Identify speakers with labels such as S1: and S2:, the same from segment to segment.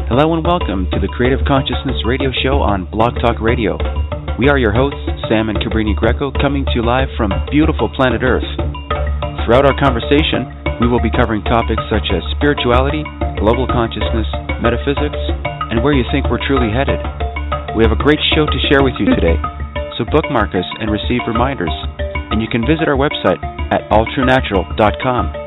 S1: Hello and welcome to the Creative Consciousness Radio Show on Blog Talk Radio. We are your hosts, Sam and Cabrini Greco, coming to you live from beautiful planet Earth. Throughout our conversation, we will be covering topics such as spirituality, global consciousness, metaphysics, and where you think we're truly headed. We have a great show to share with you today, so bookmark us and receive reminders. And you can visit our website at alltruenatural.com.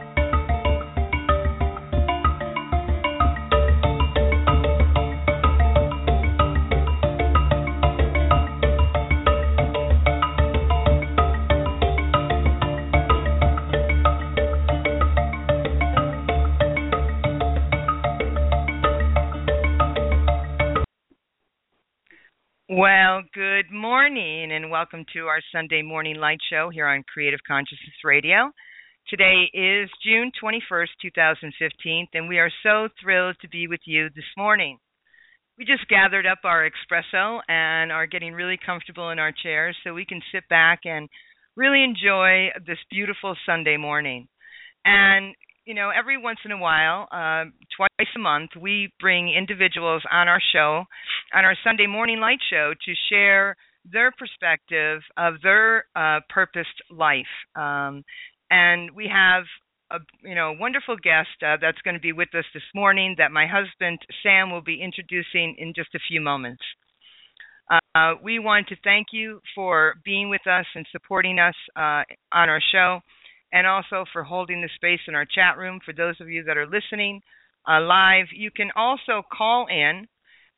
S2: Well, good morning and welcome to our Sunday morning light show here on Creative Consciousness Radio. Today is June 21st, 2015, and we are so thrilled to be with you this morning. We just gathered up our espresso and are getting really comfortable in our chairs so we can sit back and really enjoy this beautiful Sunday morning. And you know, every once in a while, twice a month, we bring individuals on our show, on our Sunday morning light show, to share their perspective of their purposed life. And we have a wonderful guest that's going to be with us this morning that my husband, Sam, will be introducing in just a few moments. We want to thank you for being with us and supporting us on our show, and also for holding the space in our chat room. For those of you that are listening live, you can also call in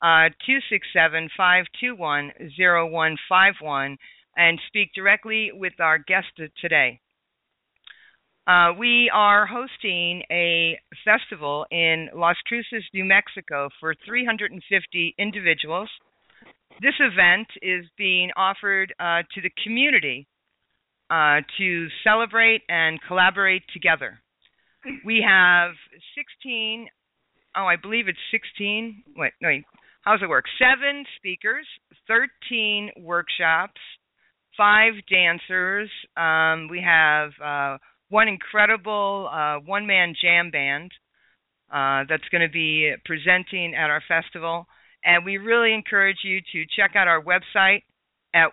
S2: 267-521-0151 and speak directly with our guest today. We are hosting a festival in Las Cruces, New Mexico for 350 individuals. This event is being offered to the community to celebrate and collaborate together. We have 16, I believe it's 16, how does it work? 7 speakers, 13 workshops, 5 dancers. We have one incredible one-man jam band that's going to be presenting at our festival. And we really encourage you to check out our website at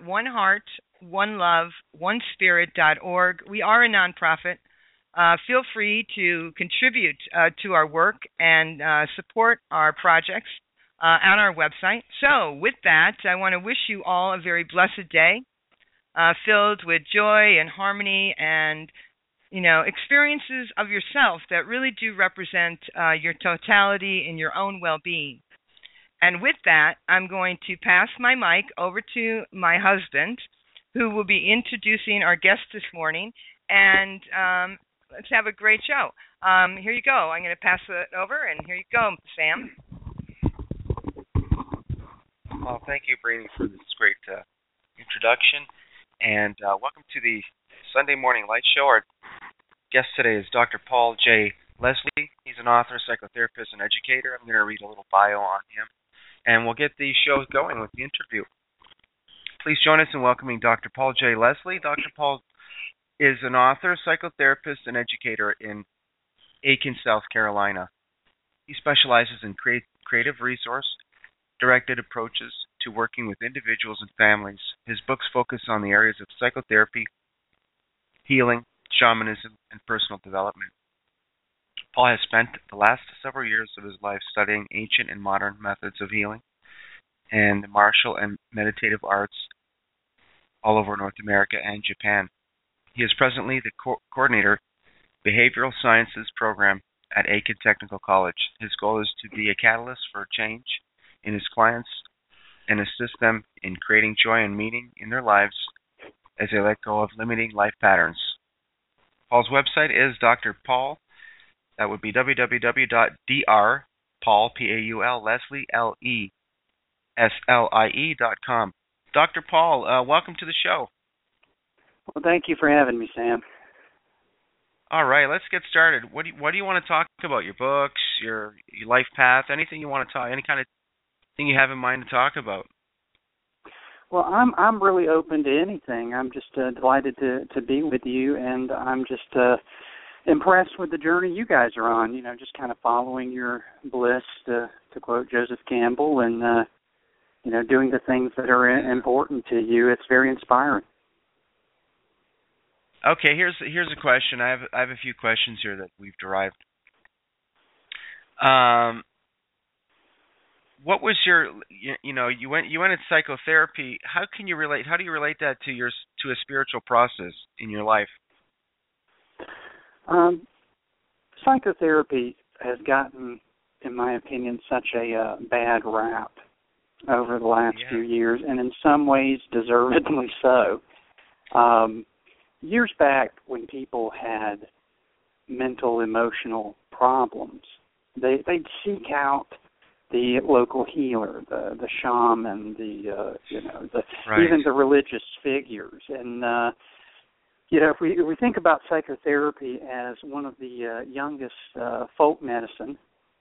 S2: oneheartoneloveonespirit.org. We are a nonprofit. Feel free to contribute to our work and support our projects on our website. So with that, I want to wish you all a very blessed day, filled with joy and harmony and, experiences of yourself that really do represent your totality and your own well-being. And with that, I'm going to pass my mic over to my husband, who will be introducing our guest this morning. And let's have a great show. Here you go. I'm going to pass it over, and here you go, Sam.
S3: Well, thank you, Brainy, for this great introduction. And welcome to the Sunday Morning Light Show. Our guest today is Dr. Paul J. Leslie. He's an author, psychotherapist, and educator. I'm going to read a little bio on him, and we'll get the show going with the interview. Please join us in welcoming Dr. Paul J. Leslie. Dr. Paul is an author, psychotherapist, and educator in Aiken, South Carolina. He specializes in creative resource-directed approaches to working with individuals and families. His books focus on the areas of psychotherapy, healing, shamanism, and personal development. Paul has spent the last several years of his life studying ancient and modern methods of healing and the martial and meditative arts all over North America and Japan. He is presently the coordinator Behavioral Sciences program at Aiken Technical College. His goal is to be a catalyst for change in his clients and assist them in creating joy and meaning in their lives as they let go of limiting life patterns. Paul's website is Dr. Paul. That would be www.drpaul, P-A-U-L, Leslie, L-E-S-L-I-E.com. Dr. Paul, welcome to the show.
S4: Well, thank you for having me, Sam.
S3: All right, let's get started. What do you want to talk about? Your books, your life path, anything you want to talk, any kind of thing you have in mind to talk about?
S4: Well, I'm really open to anything. I'm just delighted to be with you, and I'm just impressed with the journey you guys are on. Just kind of following your bliss, to quote Joseph Campbell, and doing the things that are important to you. It's very inspiring.
S3: Okay, here's a question. I have a few questions here that we've derived. What was your, you went in psychotherapy. How do you relate that to a spiritual process in your life?
S4: Psychotherapy has gotten, in my opinion, such a bad rap over the last few years, and in some ways deservedly so. Years back, when people had mental, emotional problems, they'd seek out the local healer, the shaman, even the religious figures. And if we think about psychotherapy as one of the youngest folk medicine,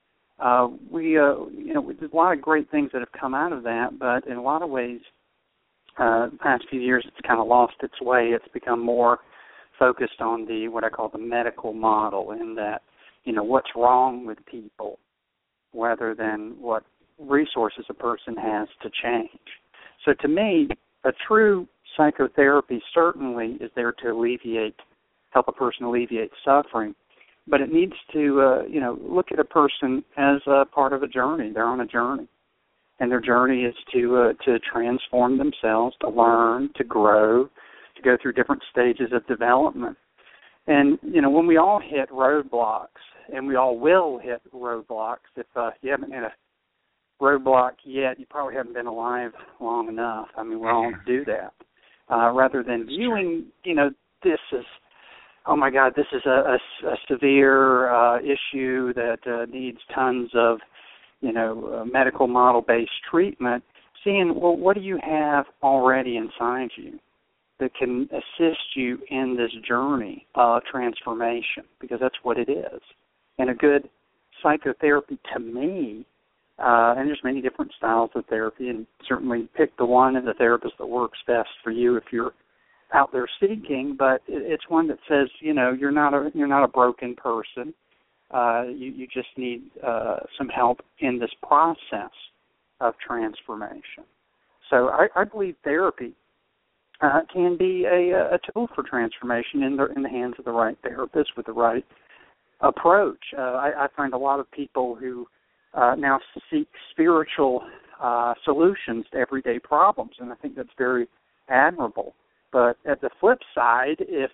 S4: there's a lot of great things that have come out of that, but in a lot of ways, the past few years, it's kind of lost its way. It's become more focused on what I call the medical model, in that, what's wrong with people, rather than what resources a person has to change. So to me, a true psychotherapy certainly is there to help a person alleviate suffering, but it needs to, look at a person as a part of a journey. They're on a journey, and their journey is to transform themselves, to learn, to grow, to go through different stages of development. And, when we all hit roadblocks, and we all will hit roadblocks, if you haven't hit a roadblock yet, you probably haven't been alive long enough. I mean, we all do that. Rather than viewing, this as, oh my God, this is a severe issue that needs tons of, medical model-based treatment, seeing, well, what do you have already inside you that can assist you in this journey of transformation? Because that's what it is. And a good psychotherapy, to me, and there's many different styles of therapy, and certainly pick the one and the therapist that works best for you if you're out there seeking, but it's one that says, you're not a broken person. You just need some help in this process of transformation. So I believe therapy can be a tool for transformation in the hands of the right therapist with the right approach. I find a lot of people who now seek spiritual solutions to everyday problems, and I think that's very admirable. But at the flip side, if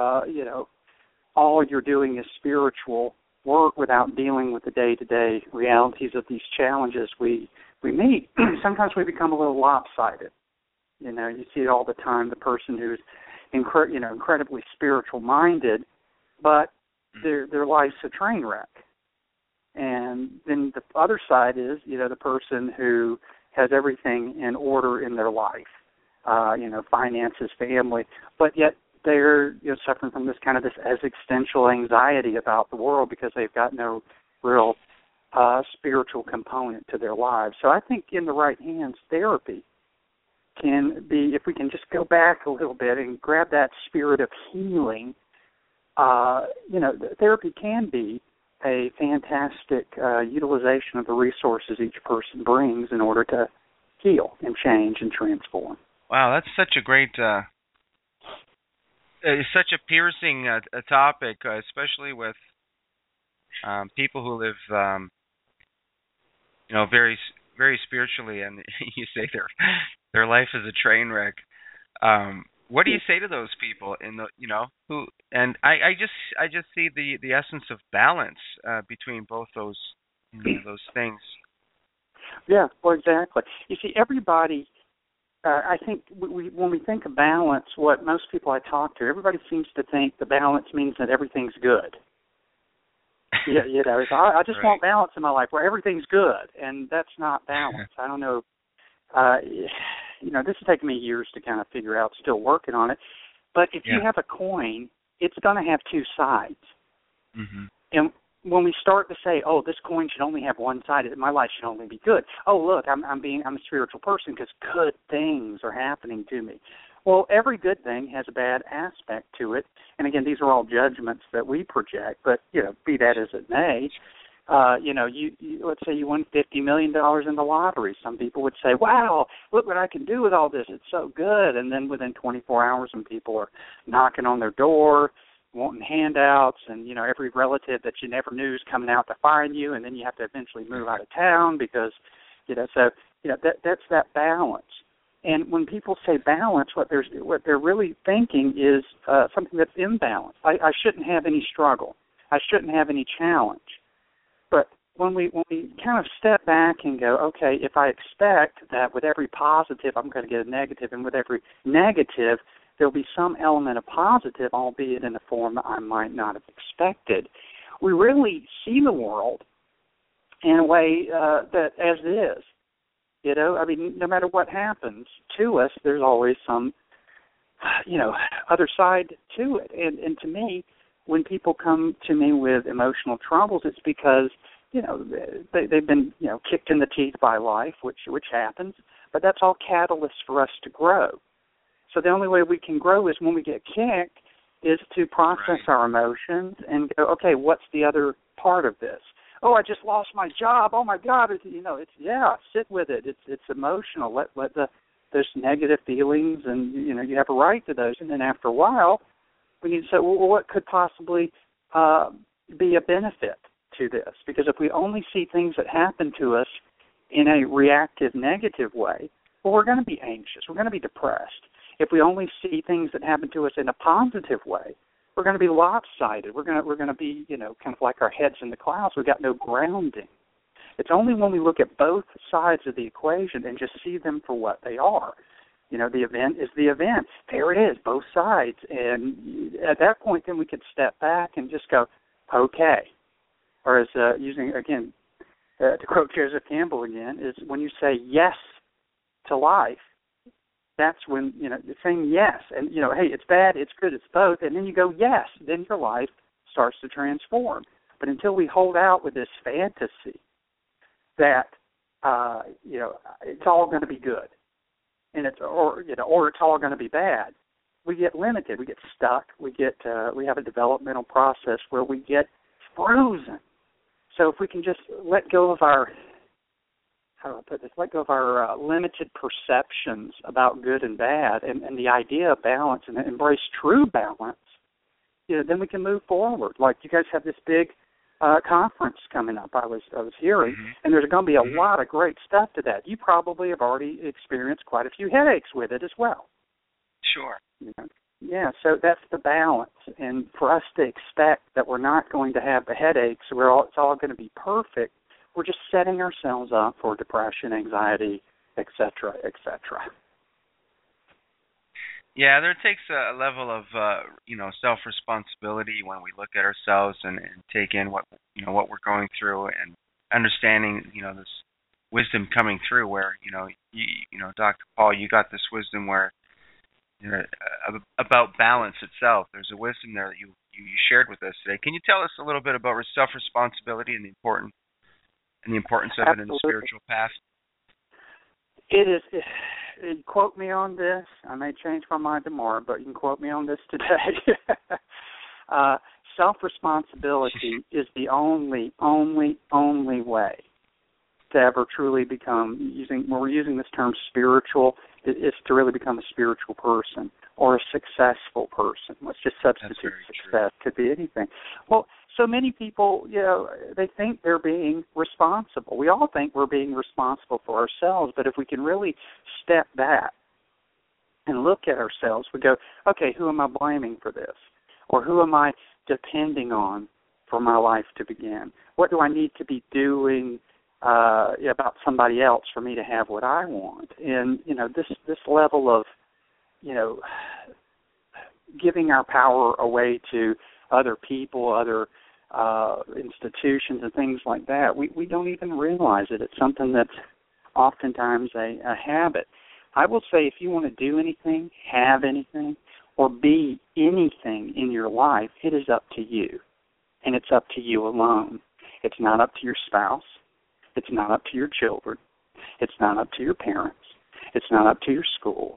S4: all you're doing is spiritual work without dealing with the day-to-day realities of these challenges we meet, sometimes we become a little lopsided. You see it all the time, the person who's incredibly spiritual-minded, but their life's a train wreck. And then the other side is, the person who has everything in order in their life, finances, family, but yet they're suffering from this existential anxiety about the world because they've got no real spiritual component to their lives. So I think in the right hands, therapy can be, if we can just go back a little bit and grab that spirit of healing, therapy can be a fantastic utilization of the resources each person brings in order to heal and change and transform.
S3: Wow, that's such a great, such a piercing topic, especially with people who live, very, very spiritually, and you say their life is a train wreck. What do you say to those people who? And I just see the essence of balance between both those those things.
S4: Yeah, well, exactly. You see, everybody. I think when we think of balance, what most people I talk to, everybody seems to think the balance means that everything's good. I just want balance in my life where everything's good, and that's not balance. I don't know. This has taken me years to kind of figure out, still working on it. But if you have a coin, it's going to have two sides. Mm-hmm. And when we start to say, oh, this coin should only have one side, my life should only be good. Oh, look, I'm a spiritual person because good things are happening to me. Well, every good thing has a bad aspect to it. And again, these are all judgments that we project, but, be that as it may, you let's say you won $50 million in the lottery. Some people would say, wow, look what I can do with all this. It's so good. And then within 24 hours, some people are knocking on their door, wanting handouts, and, every relative that you never knew is coming out to find you, and then you have to eventually move out of town because, that's that balance. And when people say balance, what they're really thinking is something that's imbalanced. I shouldn't have any struggle. I shouldn't have any challenge. But when we kind of step back and go, okay, if I expect that with every positive I'm going to get a negative, and with every negative there'll be some element of positive, albeit in a form that I might not have expected, we really see the world in a way that as it is. No matter what happens to us, there's always some, other side to it. And to me, when people come to me with emotional troubles, it's because, they've been, kicked in the teeth by life, which happens, but that's all catalysts for us to grow. So the only way we can grow is when we get kicked is to process our emotions and go, okay, what's the other part of this? Oh, I just lost my job. Oh my God! Sit with it. It's emotional. Let those negative feelings, and you have a right to those. And then after a while, we need to say, well, what could possibly be a benefit to this? Because if we only see things that happen to us in a reactive, negative way, well, we're going to be anxious. We're going to be depressed. If we only see things that happen to us in a positive way, we're going to be lopsided. We're going to be, kind of like our heads in the clouds. We've got no grounding. It's only when we look at both sides of the equation and just see them for what they are. The event is the event. There it is, both sides. And at that point, then we could step back and just go, okay. Or as using, again, to quote Joseph Campbell again, is when you say yes to life, that's when, saying yes. And, hey, it's bad, it's good, it's both. And then you go, yes. Then your life starts to transform. But until we hold out with this fantasy that, it's all going to be good, and it's all going to be bad, we get limited. We get stuck. We have a developmental process where we get frozen. So if we can just let go of our limited perceptions about good and bad, and the idea of balance, and embrace true balance, then we can move forward. Like you guys have this big conference coming up. I was hearing, and there's going to be a lot of great stuff to that. You probably have already experienced quite a few headaches with it as well.
S3: Sure.
S4: Yeah, so that's the balance. And for us to expect that we're not going to have the headaches, it's all going to be perfect, we're just setting ourselves up for depression, anxiety, et cetera, et cetera.
S3: Yeah, there takes a level of self-responsibility when we look at ourselves and take in what we're going through, and understanding this wisdom coming through. Where Dr. Paul, you got this wisdom where about balance itself. There's a wisdom there that you shared with us today. Can you tell us a little bit about self-responsibility and the importance of it in the spiritual path?
S4: It is. Quote me on this. I may change my mind tomorrow, but you can quote me on this today. Self-responsibility is the only way to ever truly become, when we're using this term spiritual, is to really become a spiritual person or a successful person. Let's just substitute success. Could be anything. Well, so many people, they think they're being responsible. We all think we're being responsible for ourselves, but if we can really step back and look at ourselves, we go, okay, who am I blaming for this? Or who am I depending on for my life to begin? What do I need to be doing about somebody else for me to have what I want? And, this level of, giving our power away to other people, other institutions and things like that, we don't even realize it. It's something that's oftentimes a habit. I will say, if you want to do anything, have anything, or be anything in your life, it is up to you. And it's up to you alone. It's not up to your spouse. It's not up to your children. It's not up to your parents. It's not up to your school.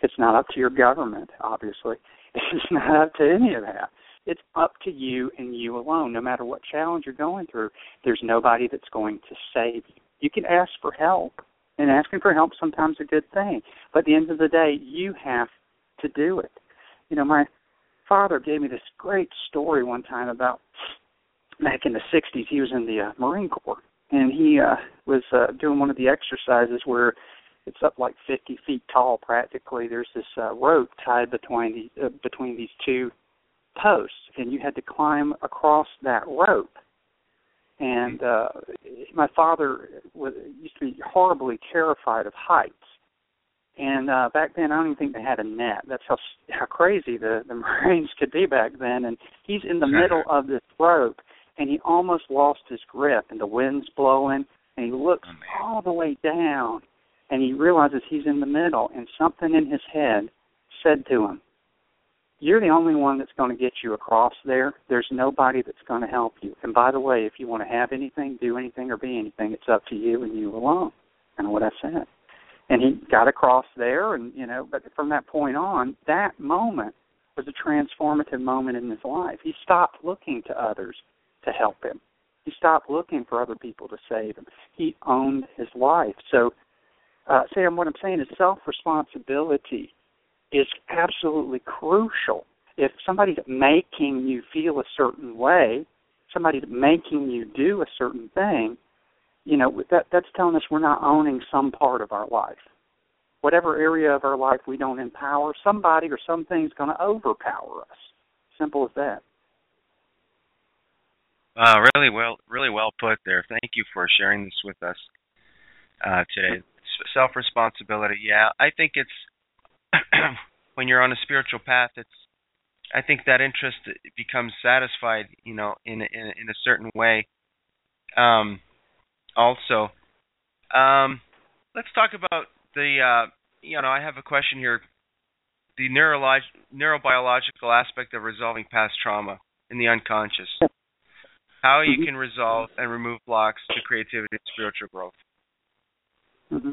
S4: It's not up to your government, obviously. It's not up to any of that. It's up to you and you alone. No matter what challenge you're going through, there's nobody that's going to save you. You can ask for help, and asking for help sometimes is a good thing. But at the end of the day, you have to do it. You know, my father gave me this great story one time about back in the 60s. He was in the Marine Corps, and he was doing one of the exercises where it's up like 50 feet tall practically. There's this rope tied between these two posts, and you had to climb across that rope. And my father used to be horribly terrified of heights. And back then, I don't even think they had a net. That's how crazy the Marines could be back then. And he's in the middle of this rope, and he almost lost his grip, and the wind's blowing, and he looks all the way down, and he realizes he's in the middle, and something in his head said to him, "You're the only one that's going to get you across there. There's nobody that's going to help you. And by the way, if you want to have anything, do anything, or be anything, it's up to you and you alone." And what I said. And he got across there, and, you know, but from that point on, that moment was a transformative moment in his life. He stopped looking to others to help him. He stopped looking for other people to save him. He owned his life. So, Sam, what I'm saying is self-responsibility is absolutely crucial. If somebody's making you feel a certain way, somebody's making you do a certain thing, you know, that's telling us we're not owning some part of our life. Whatever area of our life we don't empower, somebody or something's going to overpower us. Simple as that.
S3: Really well put there. Thank you for sharing this with us today. Self-responsibility, yeah. I think it's when you're on a spiritual path, I think that interest becomes satisfied, you know, in a certain way. Also, let's talk about the, you know, I have a question here, the neurobiological aspect of resolving past trauma in the unconscious. How you can resolve and remove blocks to creativity and spiritual growth.
S4: Mm-hmm.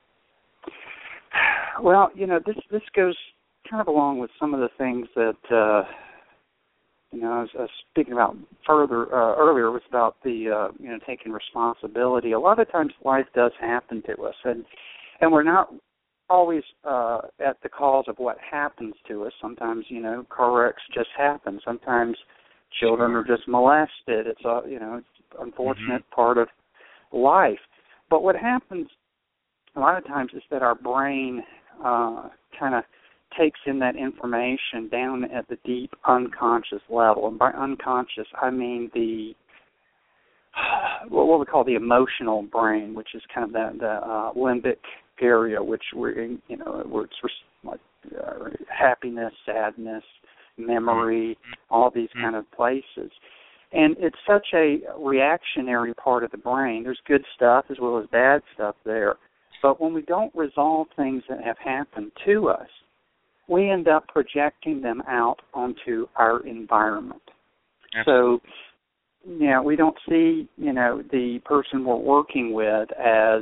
S4: Well, you know, this goes kind of along with some of the things that, you know, I was speaking about further earlier was about the, you know, taking responsibility. A lot of times life does happen to us, and we're not always at the cause of what happens to us. Sometimes, you know, car wrecks just happen. Sometimes children are just molested. It's a, you know, it's an unfortunate part of life. But what happens a lot of times is that our brain kind of takes in that information down at the deep unconscious level. And by unconscious, I mean the what we call the emotional brain, which is kind of the limbic area, which we're in, you know, where it's like happiness, sadness, memory, all these kind of places. And it's such a reactionary part of the brain. There's good stuff as well as bad stuff there. But when we don't resolve things that have happened to us, we end up projecting them out onto our environment. Absolutely. So, you know, we don't see, you know, the person we're working with as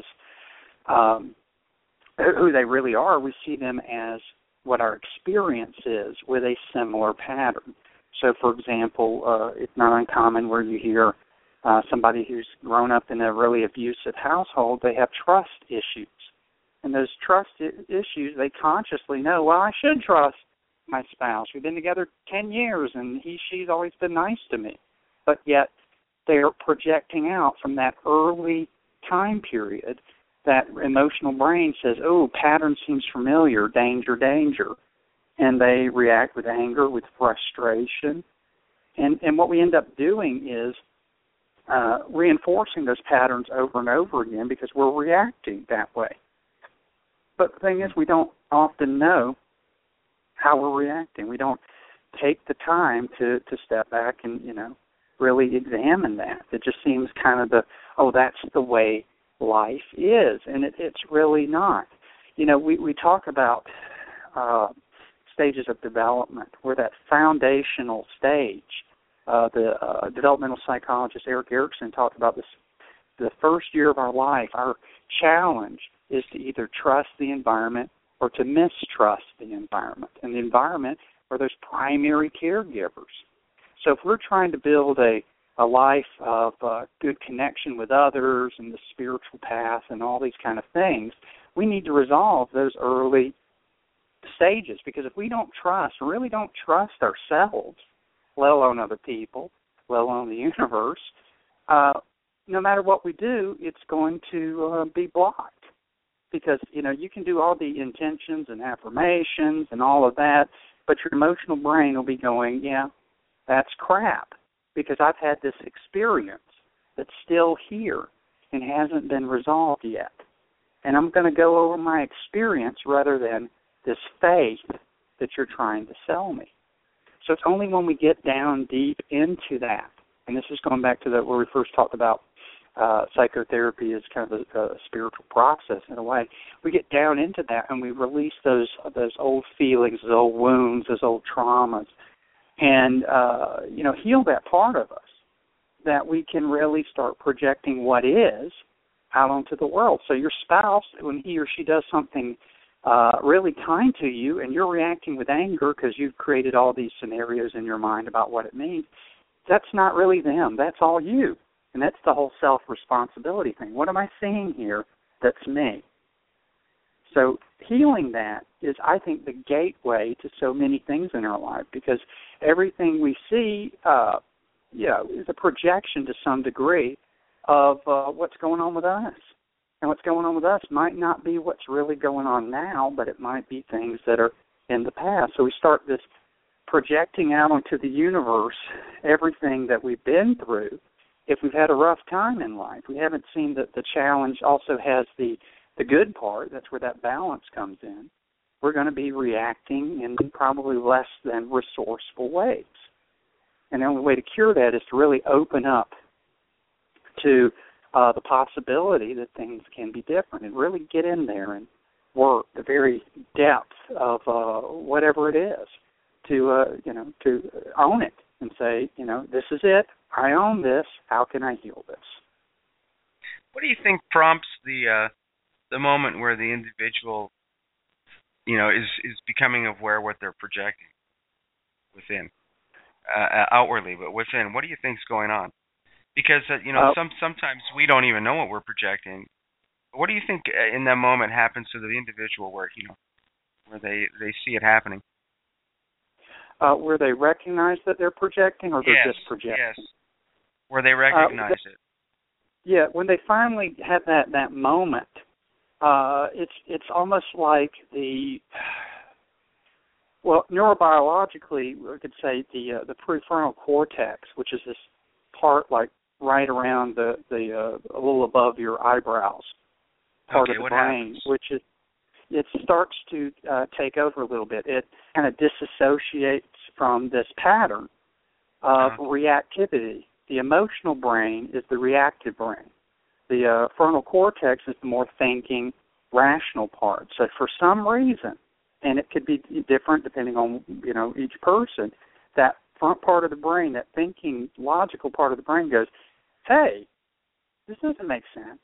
S4: who they really are. We see them as what our experience is with a similar pattern. So, for example, it's not uncommon where you hear somebody who's grown up in a really abusive household, they have trust issues. And those trust issues, they consciously know, well, I should trust my spouse. We've been together 10 years, and she's always been nice to me. But yet they're projecting out from that early time period. That emotional brain says, oh, pattern seems familiar, danger, danger. And they react with anger, with frustration. And what we end up doing is reinforcing those patterns over and over again because we're reacting that way. But the thing is, we don't often know how we're reacting. We don't take the time to step back and, you know, really examine that. It just seems kind of that's the way life is, and it's really not. You know, we talk about stages of development, where that foundational stage, the developmental psychologist Erik Erikson talked about this, the first year of our life, our challenge is to either trust the environment or or to mistrust the environment. And the environment are those primary caregivers. So if we're trying to build a life of good connection with others and the spiritual path and all these kind of things, we need to resolve those early stages, because if we don't trust, really don't trust ourselves, let alone other people, let alone the universe, no matter what we do, it's going to be blocked. Because, you can do all the intentions and affirmations and all of that, but your emotional brain will be going, yeah, that's crap, because I've had this experience that's still here and hasn't been resolved yet. And I'm going to go over my experience rather than this faith that you're trying to sell me. So it's only when we get down deep into that, and this is going back to where we first talked about psychotherapy is kind of a spiritual process in a way. We get down into that and we release those old feelings, those old wounds, those old traumas, and heal that part of us, that we can really start projecting what is out onto the world. So your spouse, when he or she does something really kind to you and you're reacting with anger because you've created all these scenarios in your mind about what it means, that's not really them. That's all you. And that's the whole self-responsibility thing. What am I seeing here that's me? So healing that is, I think, the gateway to so many things in our life, because everything we see is a projection to some degree of what's going on with us. And what's going on with us might not be what's really going on now, but it might be things that are in the past. So we start this projecting out onto the universe everything that we've been through. If we've had a rough time in life, we haven't seen that the challenge also has the good part. That's where that balance comes in. We're going to be reacting in probably less than resourceful ways. And the only way to cure that is to really open up to the possibility that things can be different, and really get in there and work the very depth of whatever it is to own it and say, this is it. I own this. How can I heal this?
S3: What do you think prompts the moment where the individual, is becoming aware of what they're projecting within, outwardly, but within? What do you think's going on? Because sometimes we don't even know what we're projecting. What do you think in that moment happens to the individual where they see it happening?
S4: Where they recognize that they're projecting, or they're just projecting?
S3: Yes. Where they recognize it.
S4: Yeah, when they finally have that moment, it's almost like neurobiologically, we could say the prefrontal cortex, which is this part like right around the a little above your eyebrows, part of the brain,
S3: happens?
S4: which is it starts to take over a little bit. It kind of disassociates from this pattern of reactivity. The emotional brain is the reactive brain. The frontal cortex is the more thinking, rational part. So for some reason, and it could be different depending on each person, that front part of the brain, that thinking, logical part of the brain goes, hey, this doesn't make sense.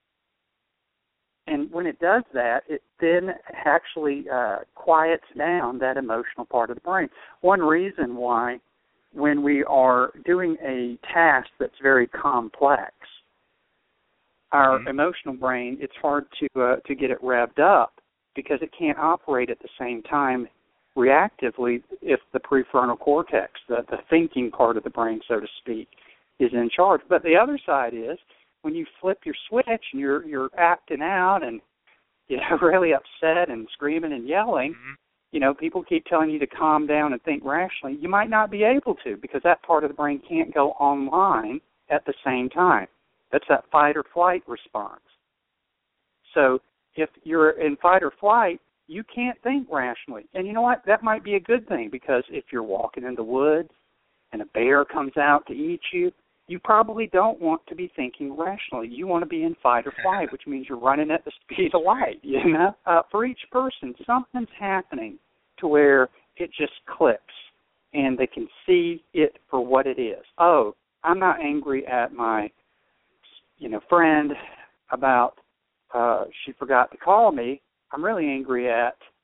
S4: And when it does that, it then actually quiets down that emotional part of the brain. One reason why, when we are doing a task that's very complex, our emotional brain, it's hard to get it revved up, because it can't operate at the same time reactively if the prefrontal cortex, the thinking part of the brain, so to speak, is in charge. But the other side is, when you flip your switch and you're acting out and really upset and screaming and yelling, people keep telling you to calm down and think rationally. You might not be able to, because that part of the brain can't go online at the same time. That's that fight or flight response. So if you're in fight or flight, you can't think rationally. And you know what? That might be a good thing, because if you're walking in the woods and a bear comes out to eat you, you probably don't want to be thinking rationally. You want to be in fight or flight, which means you're running at the speed of light. For each person, something's happening to where it just clicks, and they can see it for what it is. Oh, I'm not angry at my, friend about she forgot to call me. I'm really angry at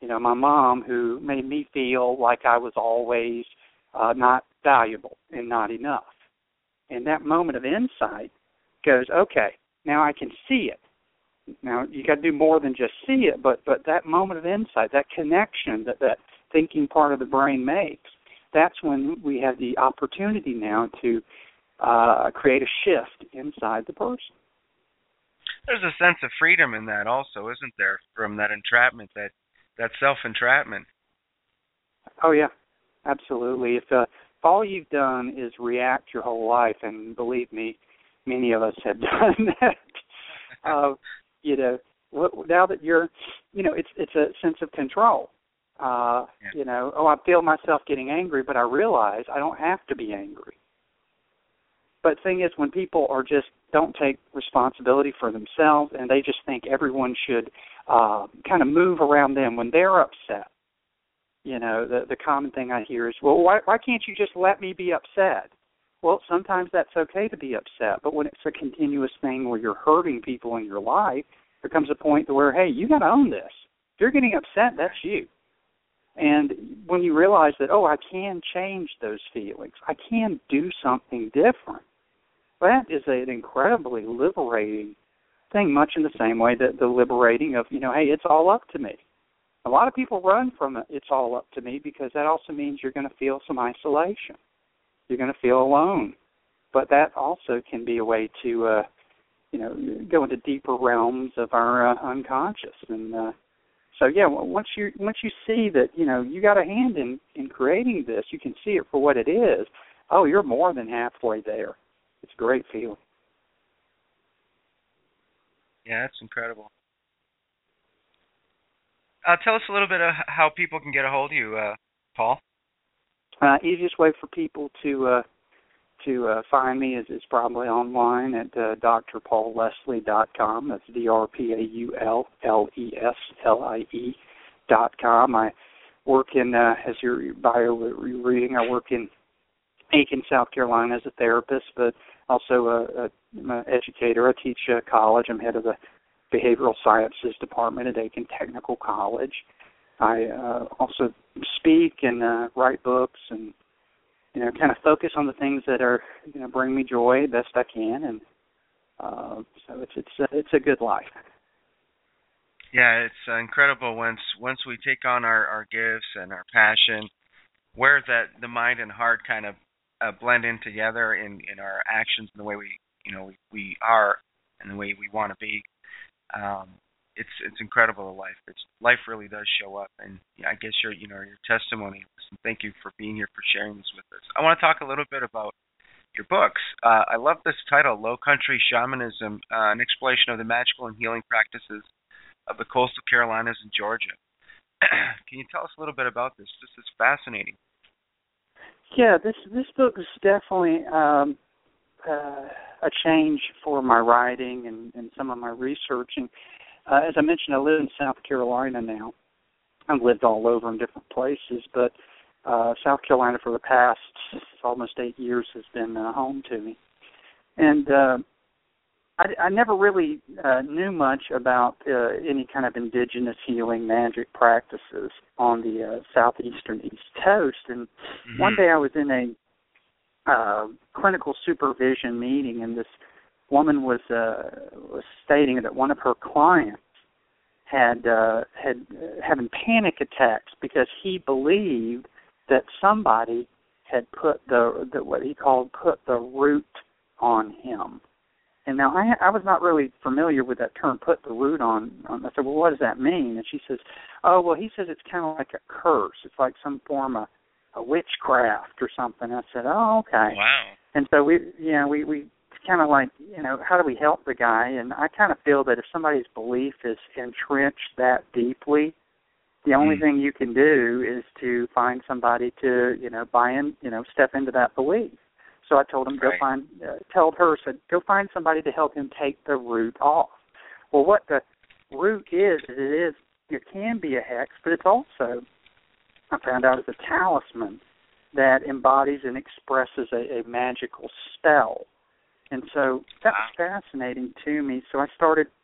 S4: my mom, who made me feel like I was always not valuable and not enough. And that moment of insight goes, okay, now I can see it. Now, you got to do more than just see it, but that moment of insight, that connection that thinking part of the brain makes, that's when we have the opportunity now to create a shift inside the person.
S3: There's a sense of freedom in that also, isn't there, from that entrapment, that self-entrapment?
S4: Oh, yeah, absolutely. If all you've done is react your whole life, and believe me, many of us have done that, now that you're, it's a sense of control. I feel myself getting angry, but I realize I don't have to be angry. But the thing is, when people don't take responsibility for themselves, and they just think everyone should kind of move around them when they're upset, the common thing I hear is, well, why can't you just let me be upset? Well, sometimes that's okay to be upset, but when it's a continuous thing where you're hurting people in your life, there comes a point where, hey, you got to own this. If you're getting upset, that's you. And when you realize that, I can change those feelings, I can do something different, that is an incredibly liberating thing, much in the same way that the liberating of, hey, it's all up to me. A lot of people run from it's all up to me because that also means you're going to feel some isolation. You're going to feel alone. But that also can be a way to, go into deeper realms of our unconscious. And once you see that, you got a hand in creating this, you can see it for what it is. Oh, you're more than halfway there. It's a great feeling.
S3: Yeah, that's incredible. Tell us a little bit of how people can get a hold of you, Paul.
S4: Easiest way for people to find me is probably online at drpaullesley.com. That's DrPaulLeslie.com. I work in, as your bio you're reading, I work in Aiken, South Carolina as a therapist, but also I'm an educator. I teach college. I'm head of the Behavioral Sciences Department at Aiken Technical College. I also speak and write books and, kind of focus on the things that are, bring me joy best I can. And so it's a good life.
S3: Yeah, it's incredible once we take on our gifts and our passion, where the mind and heart kind of blend in together in our actions and the way we are and the way we want to be. It's incredible. Life really does show up, and I guess your testimony. And thank you for being here, for sharing this with us. I want to talk a little bit about your books. I love this title, Low Country Shamanism, an exploration of the magical and healing practices of the coastal Carolinas and Georgia. Can you tell us a little bit about this? This is fascinating.
S4: Yeah, this book is definitely a change for my writing and some of my researching. As I mentioned, I live in South Carolina now. I've lived all over in different places, but South Carolina for the past almost 8 years has been home to me. And I never really knew much about any kind of indigenous healing magic practices on the southeastern East Coast. And one day I was in a clinical supervision meeting, and this woman was stating that one of her clients had having panic attacks because he believed that somebody had put what he called put the root on him. And now I was not really familiar with that term, put the root on. I said, well, what does that mean? And she says, oh, well, he says it's kind of like a curse. It's like some form of a witchcraft or something. I said, oh, okay.
S3: Wow.
S4: And so we kind of like, how do we help the guy? And I kind of feel that if somebody's belief is entrenched that deeply, the only thing you can do is to find somebody to, buy in, step into that belief. So I told him, go find somebody to help him take the root off. Well, what the root is, it can be a hex, but it's also, I found out, it's a talisman that embodies and expresses a magical spell. And so that was fascinating to me. So I started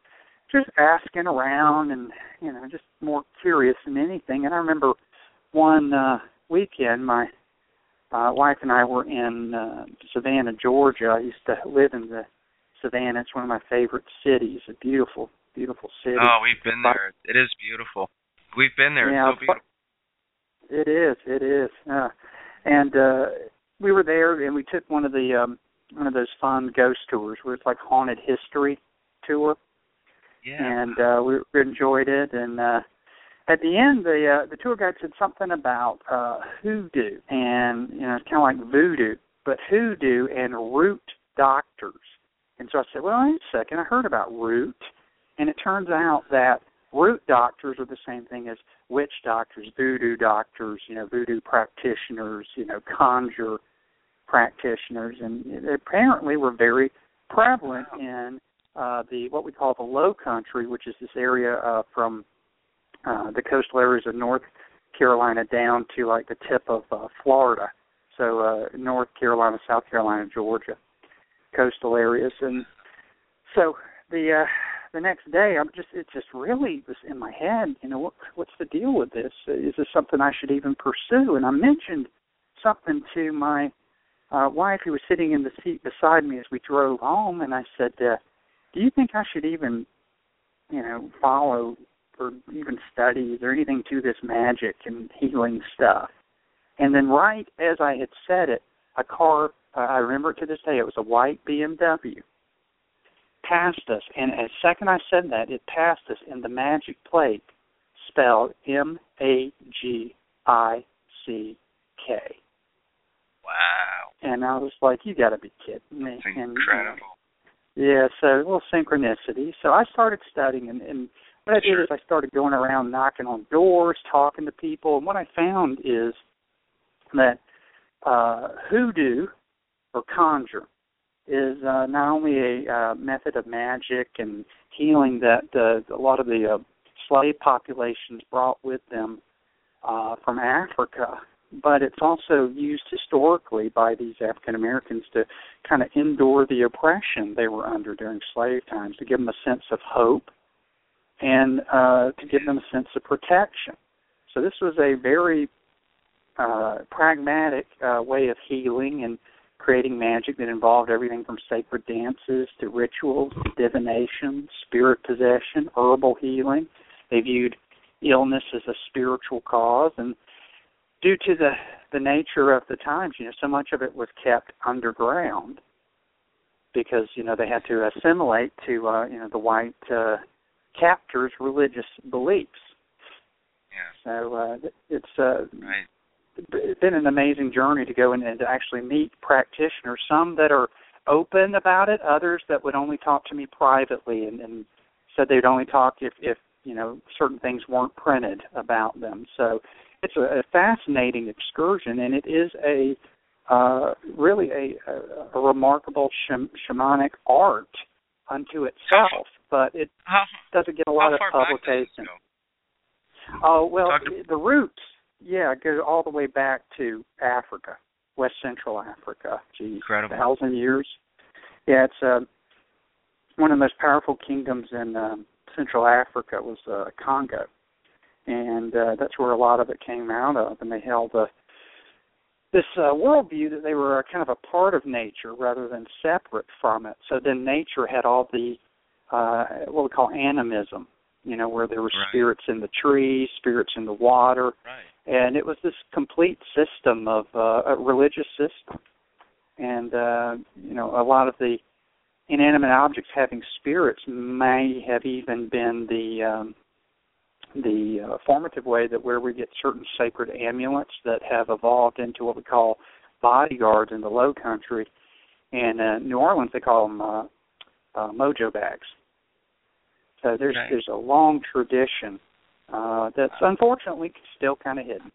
S4: just asking around and, just more curious than anything. And I remember one weekend, my wife and I were in Savannah, Georgia. I used to live in the Savannah. It's one of my favorite cities, a beautiful, beautiful city.
S3: Oh, we've been there. It is beautiful. We've been there.
S4: Yeah,
S3: it's so beautiful.
S4: It is. And we were there, and we took one of those fun ghost tours where it's like haunted history tour.
S3: Yeah.
S4: And we enjoyed it. And at the end, the tour guide said something about hoodoo, and it's kind of like voodoo, but hoodoo and root doctors. And so I said, well, wait a second, I heard about root, and it turns out that root doctors are the same thing as witch doctors, voodoo doctors, voodoo practitioners, conjure practitioners, and they apparently were very prevalent in what we call the Low Country, which is this area from the coastal areas of North Carolina down to like the tip of Florida. So North Carolina, South Carolina, Georgia, coastal areas. And so the next day, it just really was in my head, what's the deal with this? Is this something I should even pursue? And I mentioned something to my wife, who was sitting in the seat beside me as we drove home, and I said, do you think I should even, follow or even study? Is there anything to this magic and healing stuff? And then right as I had said it, a car, I remember it to this day, it was a white BMW, passed us. And as second I said that, it passed us, and the magic plate spelled MAGICK.
S3: Wow.
S4: And I was like, you got to be kidding me.
S3: That's incredible.
S4: Yeah, so a little synchronicity. So I started studying, and what I did is I started going around knocking on doors, talking to people, and what I found is that hoodoo, or conjure, is not only a method of magic and healing that a lot of the slave populations brought with them from Africa, but it's also used historically by these African Americans to kind of endure the oppression they were under during slave times, to give them a sense of hope and to give them a sense of protection. So this was a very pragmatic way of healing and creating magic that involved everything from sacred dances to rituals, to divination, spirit possession, herbal healing. They viewed illness as a spiritual cause, and due to the nature of the times, so much of it was kept underground because, they had to assimilate to, the white captors' religious beliefs.
S3: Yeah.
S4: So it's
S3: right.
S4: It's been an amazing journey to go and to actually meet practitioners, some that are open about it, others that would only talk to me privately and said they'd only talk if certain things weren't printed about them. So it's a fascinating excursion, and it is really a remarkable shamanic art unto itself, but it doesn't get a lot of publication. Oh, well, the roots, go all the way back to Africa, West Central Africa. Geez,
S3: incredible.
S4: 1,000 years. Yeah, it's one of the most powerful kingdoms in Central Africa was Congo. And that's where a lot of it came out of. And they held this worldview that they were kind of a part of nature rather than separate from it. So then nature had all the, what we call animism, where there were spirits in the trees, spirits in the water.
S3: Right.
S4: And it was this complete system of a religious system. And, a lot of the inanimate objects having spirits may have even been the formative way that where we get certain sacred amulets that have evolved into what we call bodyguards in the Low Country. And New Orleans, they call them mojo bags. So there's a long tradition that's unfortunately still kind of hidden.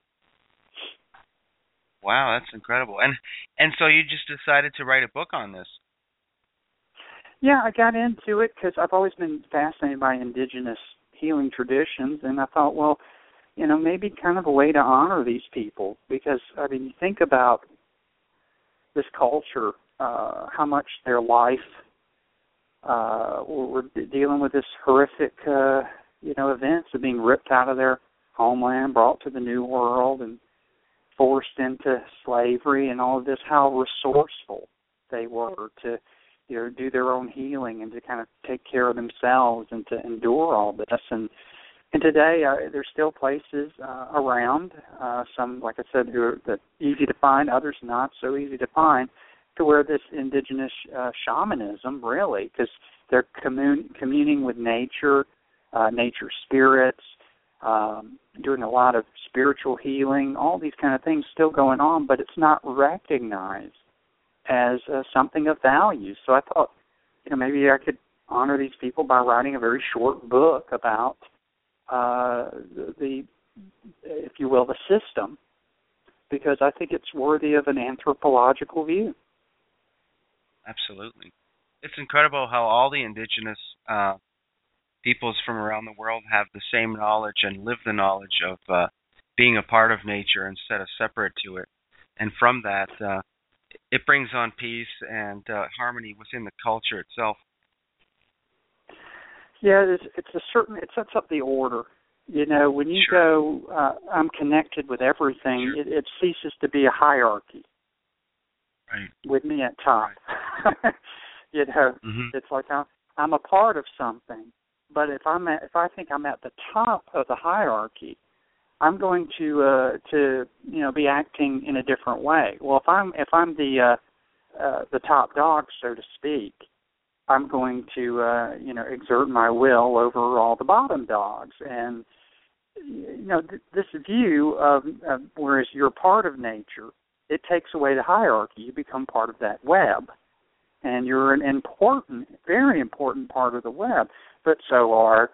S3: Wow, that's incredible. And so you just decided to write a book on this?
S4: Yeah, I got into it because I've always been fascinated by indigenous healing traditions, and I thought, well, maybe kind of a way to honor these people, because, you think about this culture, how much their life were dealing with this horrific, events of being ripped out of their homeland, brought to the New World, and forced into slavery and all of this, how resourceful they were to do their own healing and to kind of take care of themselves and to endure all this. And today there's still places around, some, like I said, who are easy to find, others not so easy to find, to where this indigenous shamanism, really, because they're communing with nature, nature spirits, doing a lot of spiritual healing, all these kind of things still going on, but it's not recognized as something of value. So I thought, maybe I could honor these people by writing a very short book about the, if you will, the system, because I think it's worthy of an anthropological view.
S3: Absolutely. It's incredible how all the indigenous peoples from around the world have the same knowledge and live the knowledge of being a part of nature instead of separate to it. And from that, it brings on peace and harmony within the culture itself.
S4: Yeah, it sets up the order. When you go, I'm connected with everything, it ceases to be a hierarchy.
S3: Right.
S4: With me at top. It's like I'm a part of something, but if I think I'm at the top of the hierarchy, I'm going to be acting in a different way. Well, if I'm the top dog, so to speak, I'm going to exert my will over all the bottom dogs. And this view of whereas you're part of nature, it takes away the hierarchy. You become part of that web, and you're an important, very important part of the web. But so are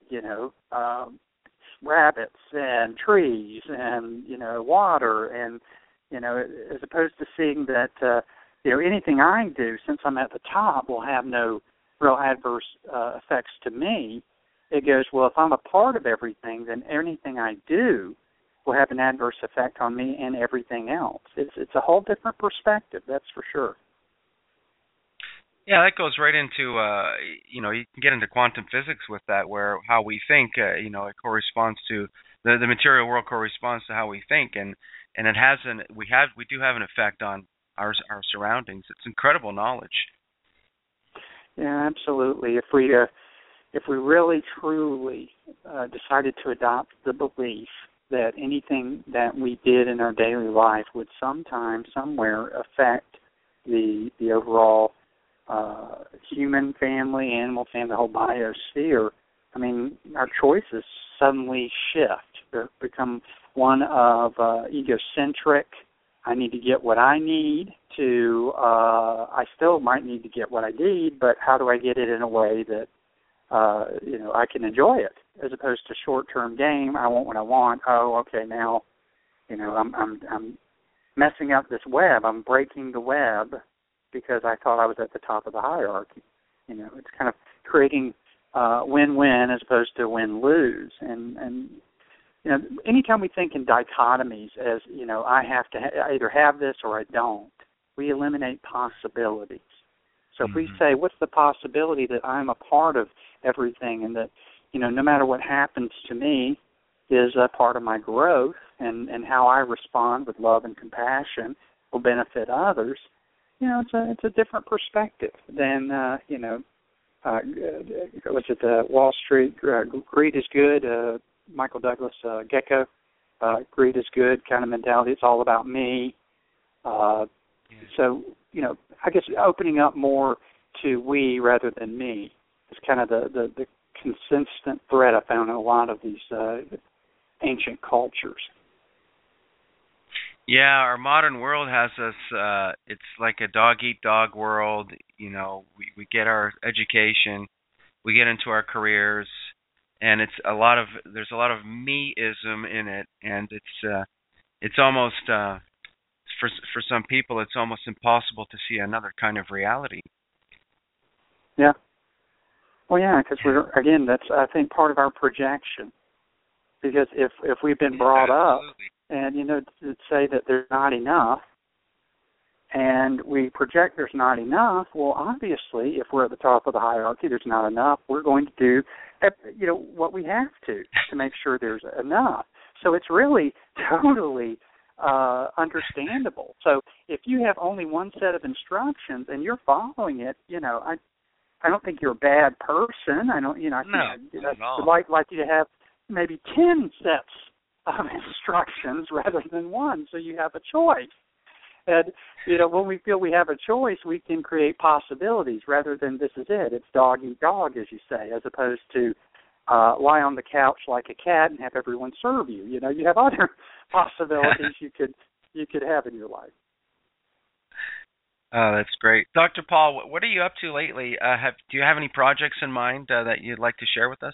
S4: rabbits and trees and water, and as opposed to seeing that anything I do, since I'm at the top, will have no real adverse effects to me. It goes, well, if I'm a part of everything, then anything I do will have an adverse effect on me and everything else. It's a whole different perspective, that's for sure.
S3: Yeah, that goes right into, you can get into quantum physics with that, where how we think, it corresponds to, the material world corresponds to how we think, and it has we do have an effect on our surroundings. It's incredible knowledge.
S4: Yeah, absolutely. If we really truly decided to adopt the belief that anything that we did in our daily life would sometime, somewhere affect the overall human family, animal family, the whole biosphere, our choices suddenly shift. They become one of egocentric, I need to get what I need, to I still might need to get what I need, but how do I get it in a way that I can enjoy it, as opposed to short-term game. I want what I want. Oh, okay, now, I'm messing up this web. I'm breaking the web because I thought I was at the top of the hierarchy. It's kind of creating win-win as opposed to win-lose. And anytime we think in dichotomies as, I have to I either have this or I don't, we eliminate possibilities. So if we say, what's the possibility that I'm a part of everything, and that, no matter what happens to me is a part of my growth, and how I respond with love and compassion will benefit others, it's a different perspective than, was it Wall Street, greed is good, Michael Douglas, Gecko, greed is good kind of mentality. It's all about me. So, I guess opening up more to we rather than me is kind of the consistent thread I found in a lot of these ancient cultures.
S3: Yeah, our modern world has us, it's like a dog-eat-dog world. We get our education, we get into our careers, and there's a lot of me-ism in it, and it's almost, for some people, it's almost impossible to see another kind of reality.
S4: Yeah. Well, yeah, because that's, I think, part of our projection. Because if we've been brought up and, to say that there's not enough, and we project there's not enough, well, obviously, if we're at the top of the hierarchy, there's not enough, we're going to do, what we have to make sure there's enough. So it's really totally understandable. So if you have only one set of instructions and you're following it, I don't think you're a bad person. I don't, I'd like you to have maybe 10 sets of instructions rather than one, so you have a choice. And, when we feel we have a choice, we can create possibilities rather than this is it. It's dog eat dog, as you say, as opposed to lie on the couch like a cat and have everyone serve you. You have other possibilities you could have in your life.
S3: Oh, that's great. Dr. Paul, what are you up to lately? Do you have any projects in mind that you'd like to share with us?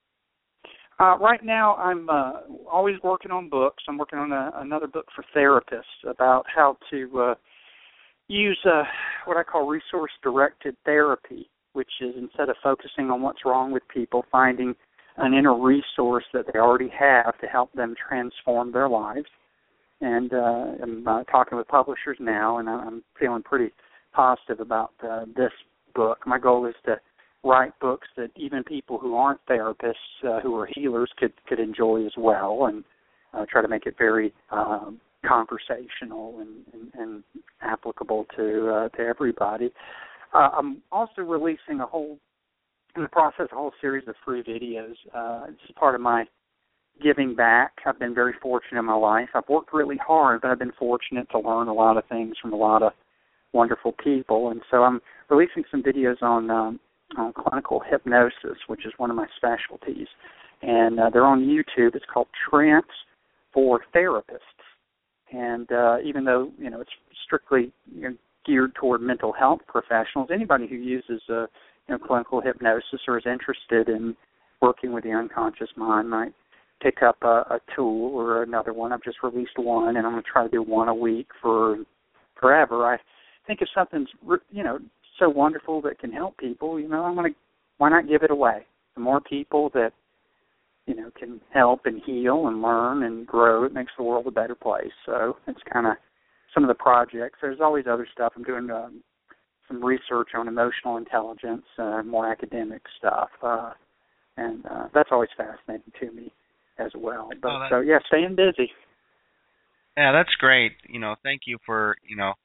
S4: Right now, I'm always working on books. I'm working on another book for therapists about how to use what I call resource-directed therapy, which is instead of focusing on what's wrong with people, finding an inner resource that they already have to help them transform their lives. And I'm talking with publishers now, and I'm feeling pretty positive about this book. My goal is to write books that even people who aren't therapists, who are healers, could enjoy as well, and try to make it very conversational and applicable to everybody. I'm also releasing a whole series of free videos. This is part of my giving back. I've been very fortunate in my life. I've worked really hard, but I've been fortunate to learn a lot of things from a lot of wonderful people. And so I'm releasing some videos on clinical hypnosis, which is one of my specialties. And they're on YouTube. It's called Trance for Therapists. And even though, it's strictly geared toward mental health professionals, anybody who uses clinical hypnosis or is interested in working with the unconscious mind might pick up a tool or another one. I've just released one, and I'm going to try to do one a week for forever. I think if something's, so wonderful that can help people, why not give it away? The more people that, can help and heal and learn and grow, it makes the world a better place. So it's kind of some of the projects. There's always other stuff. I'm doing some research on emotional intelligence, more academic stuff, and that's always fascinating to me as well. But staying busy.
S3: Yeah, that's great. Thank you for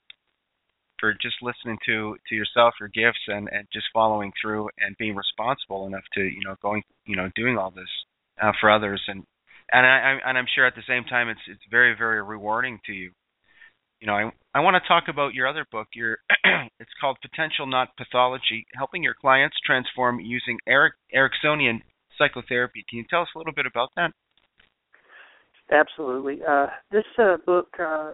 S3: for just listening to yourself, your gifts, and just following through and being responsible enough to going doing all this for others, and I'm sure at the same time it's very, very rewarding to you. I want to talk about your other book. It's called Potential Not Pathology: Helping Your Clients Transform Using Ericksonian Psychotherapy. Can you tell us a little bit about that?
S4: Absolutely. This book,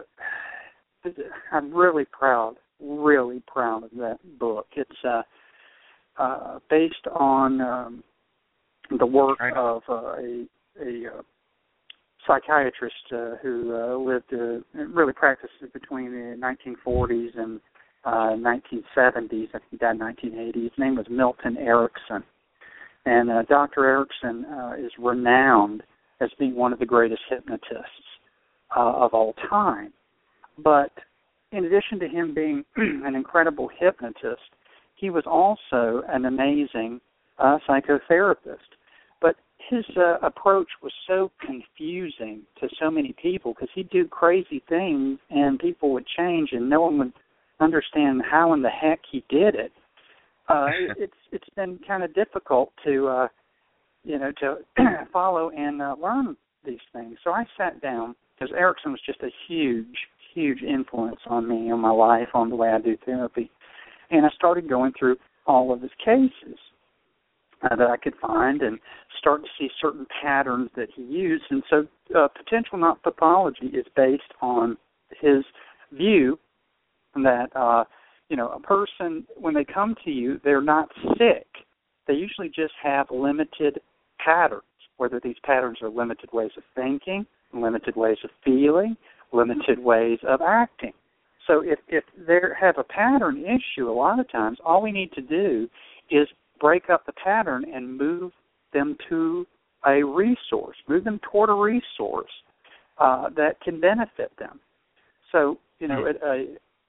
S4: I'm really proud of that book. It's based on the work of a psychiatrist who lived, really practiced between the 1940s and 1970s. I think he died in 1980. His name was Milton Erickson. And Dr. Erickson is renowned as being one of the greatest hypnotists of all time. But in addition to him being an incredible hypnotist, he was also an amazing psychotherapist. But his approach was so confusing to so many people because he'd do crazy things and people would change and no one would understand how in the heck he did it. It's been kind of difficult to to follow and learn these things. So I sat down because Erickson was just a huge influence on me, on my life, on the way I do therapy, and I started going through all of his cases that I could find and start to see certain patterns that he used. And so Potential Not Pathology is based on his view that, a person, when they come to you, they're not sick. They usually just have limited patterns, whether these patterns are limited ways of thinking, limited ways of feeling, limited ways of acting. So if they have a pattern issue, a lot of times, all we need to do is break up the pattern and move them to a resource, move them toward a resource that can benefit them. So,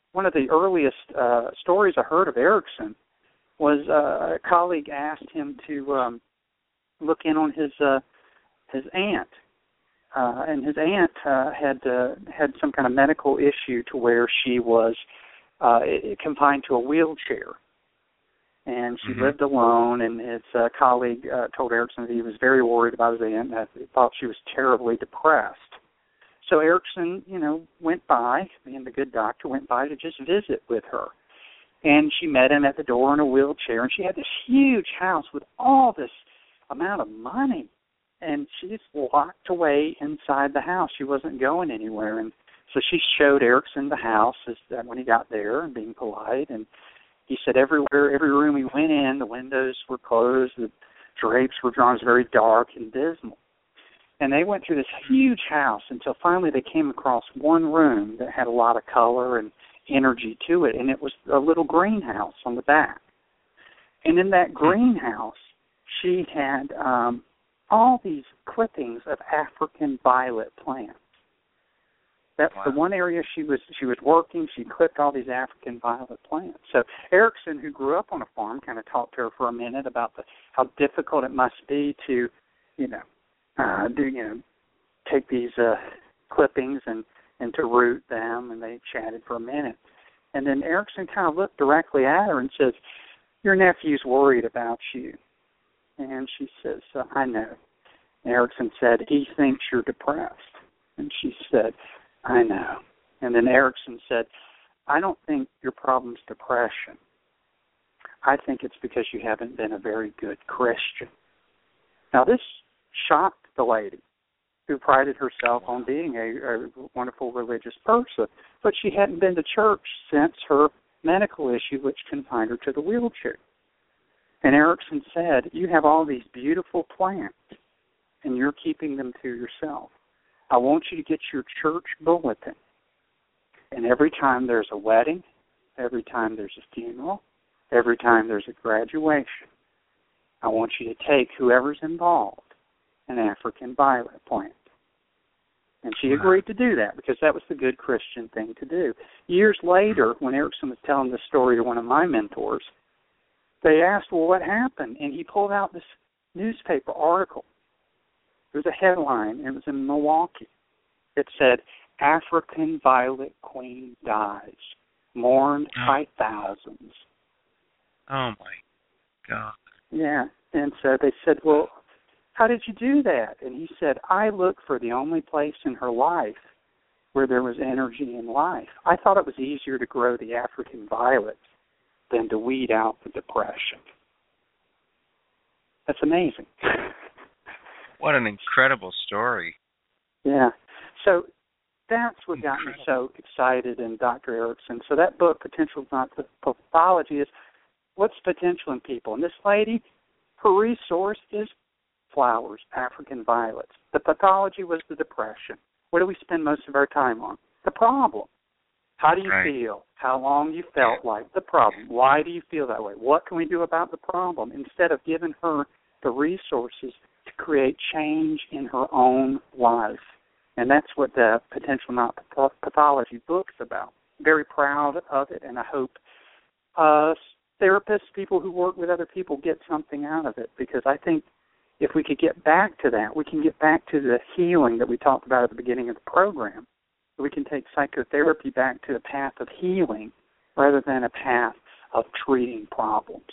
S4: one of the earliest stories I heard of Erickson was a colleague asked him to look in on his aunt, and his aunt had some kind of medical issue to where she was confined to a wheelchair, and she lived alone. And his colleague told Erickson that he was very worried about his aunt, and that he thought she was terribly depressed. So Erickson, went by, being the good doctor, went by to just visit with her. And she met him at the door in a wheelchair, and she had this huge house with all this amount of money. And she just locked away inside the house. She wasn't going anywhere. And so she showed Erickson the house when he got there, and being polite. And he said every room he went in, the windows were closed, the drapes were drawn. It was very dark and dismal. And they went through this huge house until finally they came across one room that had a lot of color and energy to it, and it was a little greenhouse on the back. And in that greenhouse, she had all these clippings of African violet plants. That's the one area she was working. She clipped all these African violet plants. So Erickson, who grew up on a farm, kind of talked to her for a minute about how difficult it must be to, take these clippings and to root them, and they chatted for a minute. And then Erickson kind of looked directly at her and says, "Your nephew's worried about you." And she says, "I know." And Erickson said, "He thinks you're depressed." And she said, "I know." And then Erickson said, "I don't think your problem's depression. I think it's because you haven't been a very good Christian." Now, this shocked the lady, who prided herself on being a wonderful religious person, but she hadn't been to church since her medical issue, which confined her to the wheelchair. And Erickson said, "You have all these beautiful plants, and you're keeping them to yourself. I want you to get your church bulletin, and every time there's a wedding, every time there's a funeral, every time there's a graduation, I want you to take whoever's involved an African violet plant." And she agreed to do that because that was the good Christian thing to do. Years later, when Erickson was telling this story to one of my mentors, they asked, "Well, what happened?" And he pulled out this newspaper article. It was a headline, and it was in Milwaukee. It said, "African Violet Queen Dies, Mourned by Thousands."
S3: Oh, my God.
S4: Yeah, and so they said, "Well, how did you do that?" And he said, "I looked for the only place in her life where there was energy and life. I thought it was easier to grow the African violets than to weed out the depression." That's amazing.
S3: What an incredible story.
S4: Yeah. So that's what got me so excited in Dr. Erickson. So that book, Potential is Not the Pathology, is what's potential in people. And this lady, her resource is flowers, African violets. The pathology was the depression. What do we spend most of our time on? The problem. How do you feel? How long you felt like the problem? Why do you feel that way? What can we do about the problem? Instead of giving her the resources to create change in her own life. And that's what the Potential Not Pathology book's about. Very proud of it, and I hope therapists, people who work with other people, get something out of it, because I think if we could get back to that, we can get back to the healing that we talked about at the beginning of the program. We can take psychotherapy back to the path of healing rather than a path of treating problems.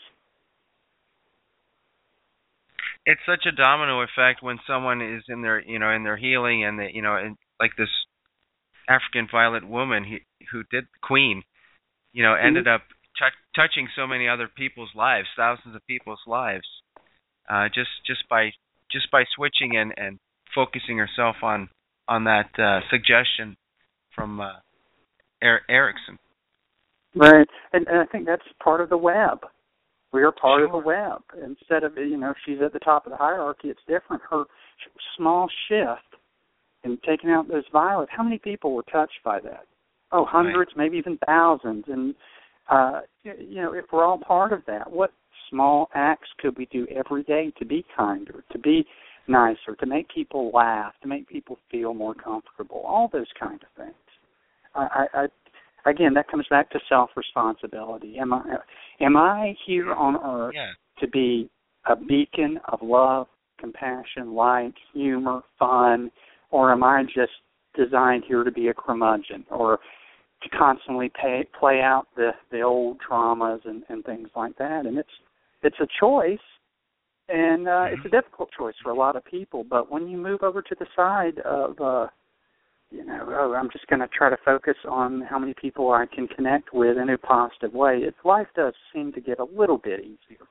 S3: It's such a domino effect when someone is in their healing, and they, and like this African violet woman who did Queen, ended up touching so many other people's lives, thousands of people's lives. Just by switching and focusing herself on that suggestion from Erickson.
S4: Right, and I think that's part of the web. We are part of the web. Instead of, she's at the top of the hierarchy, it's different. Her small shift in taking out those violets, how many people were touched by that? Oh, hundreds, maybe even thousands. And, if we're all part of that, what small acts could we do every day to be kinder, to be nicer, to make people laugh, to make people feel more comfortable, all those kind of things. again, that comes back to self-responsibility. Am I here on earth to be a beacon of love, compassion, light, humor, fun, or am I just designed here to be a curmudgeon or to constantly play out the old traumas and things like that? And it's a choice, and it's a difficult choice for a lot of people. But when you move over to the side of, I'm just going to try to focus on how many people I can connect with in a positive way, life does seem to get a little bit easier.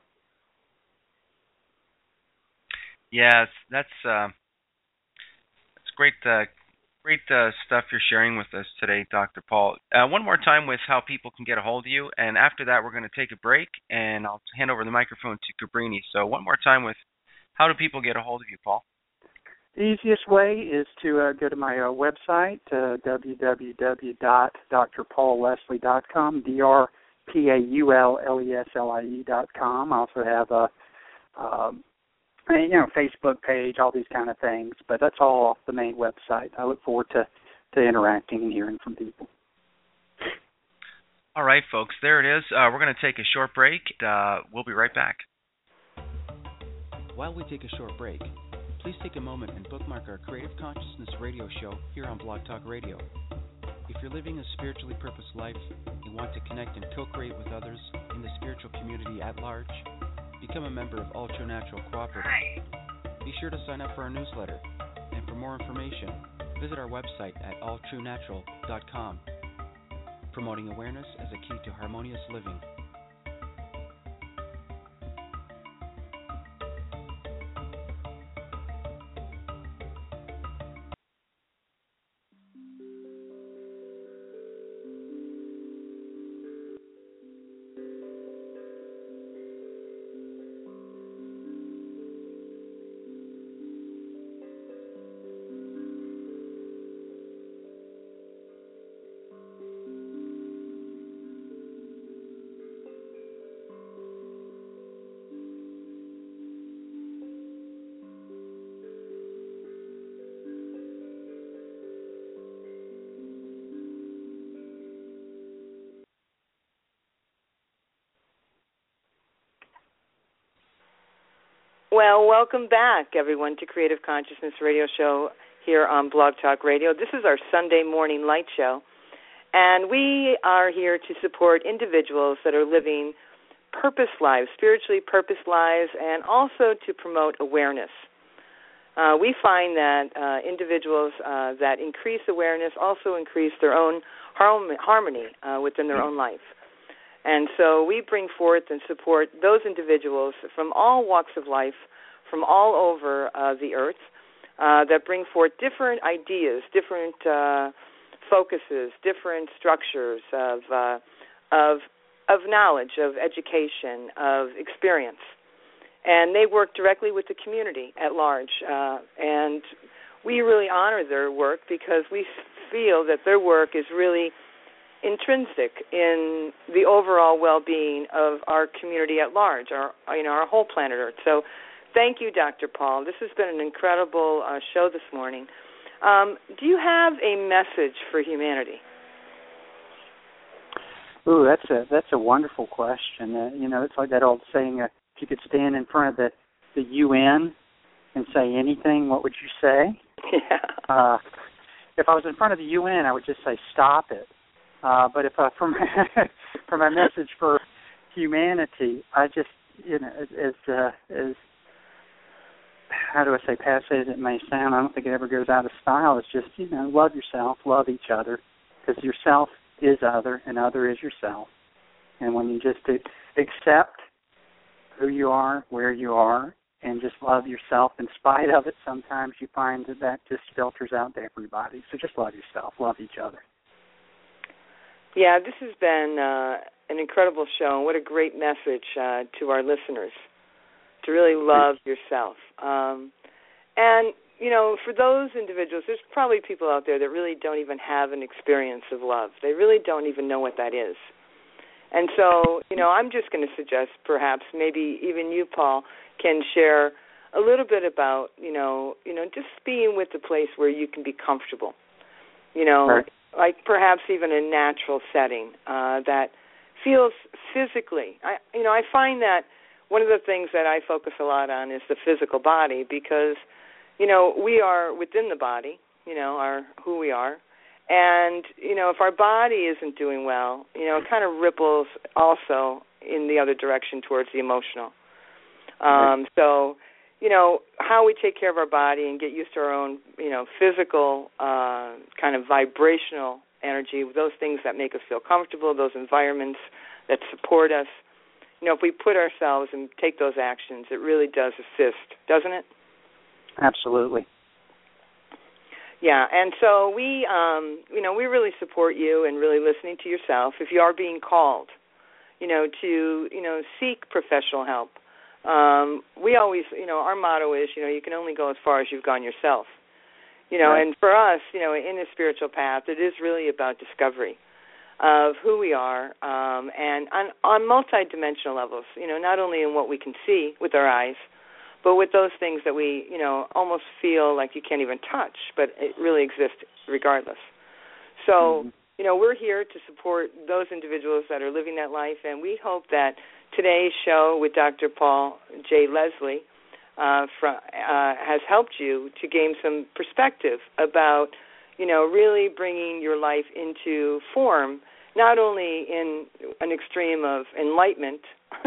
S3: Yes, that's great. Great stuff you're sharing with us today, Dr. Paul. One more time with how people can get a hold of you, and after that we're going to take a break, and I'll hand over the microphone to Cabrini. So one more time with how do people get a hold of you, Paul?
S4: The easiest way is to go to my website, www.drpaulleslie.com, drpauleslie.com. I also have a Facebook page, all these kind of things, but that's all off the main website. I look forward to interacting and hearing from people.
S3: All right, folks, there it is. We're going to take a short break. We'll be right back.
S1: While we take a short break, please take a moment and bookmark our Creative Consciousness radio show here on Blog Talk Radio. If you're living a spiritually purposed life and want to connect and co-create with others in the spiritual community at large, become a member of All True Natural Cooperative. Be sure to sign up for our newsletter. And for more information, visit our website at alltruenatural.com. Promoting awareness as a key to harmonious living.
S2: Well, welcome back, everyone, to Creative Consciousness Radio Show here on Blog Talk Radio. This is our Sunday morning light show, and we are here to support individuals that are living purpose lives, spiritually purposed lives, and also to promote awareness. We find that individuals that increase awareness also increase their own harmony within their own life. And so we bring forth and support those individuals from all walks of life, from all over the earth, that bring forth different ideas, different focuses, different structures of knowledge, of education, of experience. And they work directly with the community at large. And we really honor their work because we feel that their work is really intrinsic in the overall well-being of our community at large, our whole planet Earth. So thank you, Dr. Paul. This has been an incredible show this morning. Do you have a message for humanity?
S4: Ooh, that's a wonderful question. It's like that old saying, if you could stand in front of the UN and say anything, what would you say?
S2: Yeah.
S4: If I was in front of the UN, I would just say, stop it. But if for my message for humanity, I just, as how do I say, passe as it may sound, I don't think it ever goes out of style. It's just, love yourself, love each other, because yourself is other, and other is yourself. And when you just accept who you are, where you are, and just love yourself in spite of it, sometimes you find that just filters out to everybody. So just love yourself, love each other.
S2: Yeah, this has been an incredible show, and what a great message to our listeners, to really love yourself. And, for those individuals, there's probably people out there that really don't even have an experience of love. They really don't even know what that is. And so, I'm just going to suggest perhaps maybe even you, Paul, can share a little bit about, just being with the place where you can be comfortable.
S4: Right.
S2: like perhaps even a natural setting that feels physically. I find that one of the things that I focus a lot on is the physical body because, we are within the body, who we are. And, if our body isn't doing well, it kind of ripples also in the other direction towards the emotional. So, how we take care of our body and get used to our own, physical kind of vibrational energy, those things that make us feel comfortable, those environments that support us. If we put ourselves and take those actions, it really does assist, doesn't it?
S4: Absolutely.
S2: Yeah, and so we really support you and really listening to yourself. If you are being called, to seek professional help, we always, our motto is, you can only go as far as you've gone yourself.
S4: Right.
S2: And for us, in the spiritual path, it is really about discovery of who we are, and on multidimensional levels. Not only in what we can see with our eyes, but with those things that we, almost feel like you can't even touch, but it really exists regardless. So, we're here to support those individuals that are living that life, and we hope that today's show with Dr. Paul J. Leslie has helped you to gain some perspective about, really bringing your life into form, not only in an extreme of enlightenment,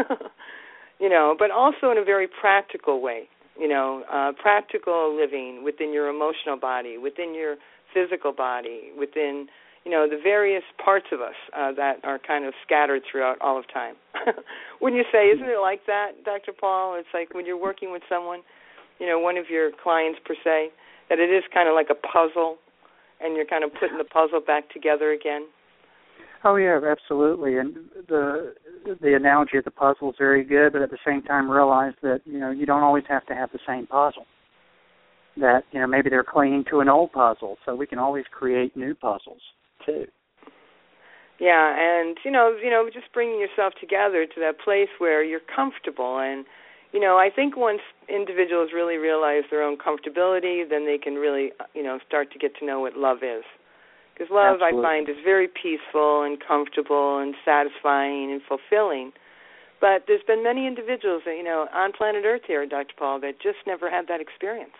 S2: but also in a very practical way, practical living within your emotional body, within your physical body, within, the various parts of us that are kind of scattered throughout all of time. Wouldn't you say, isn't it like that, Dr. Paul? It's like when you're working with someone, one of your clients per se, that it is kind of like a puzzle, and you're kind of putting the puzzle back together again.
S4: Oh yeah, absolutely. And the analogy of the puzzle is very good, but at the same time realize that, you don't always have to have the same puzzle. That, maybe they're clinging to an old puzzle, so we can always create new puzzles too.
S2: Yeah, and just bringing yourself together to that place where you're comfortable. And I think once individuals really realize their own comfortability, then they can really start to get to know what love is. Because love,
S4: Absolutely.
S2: I find, is very peaceful and comfortable and satisfying and fulfilling. But there's been many individuals, on planet Earth here, Dr. Paul, that just never had that experience.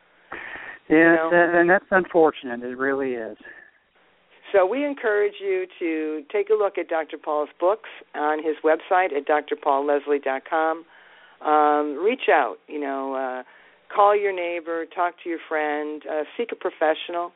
S4: Yes, and that's unfortunate. It really is.
S2: So we encourage you to take a look at Dr. Paul's books on his website at drpaulleslie.com. Reach out, call your neighbor, talk to your friend, seek a professional.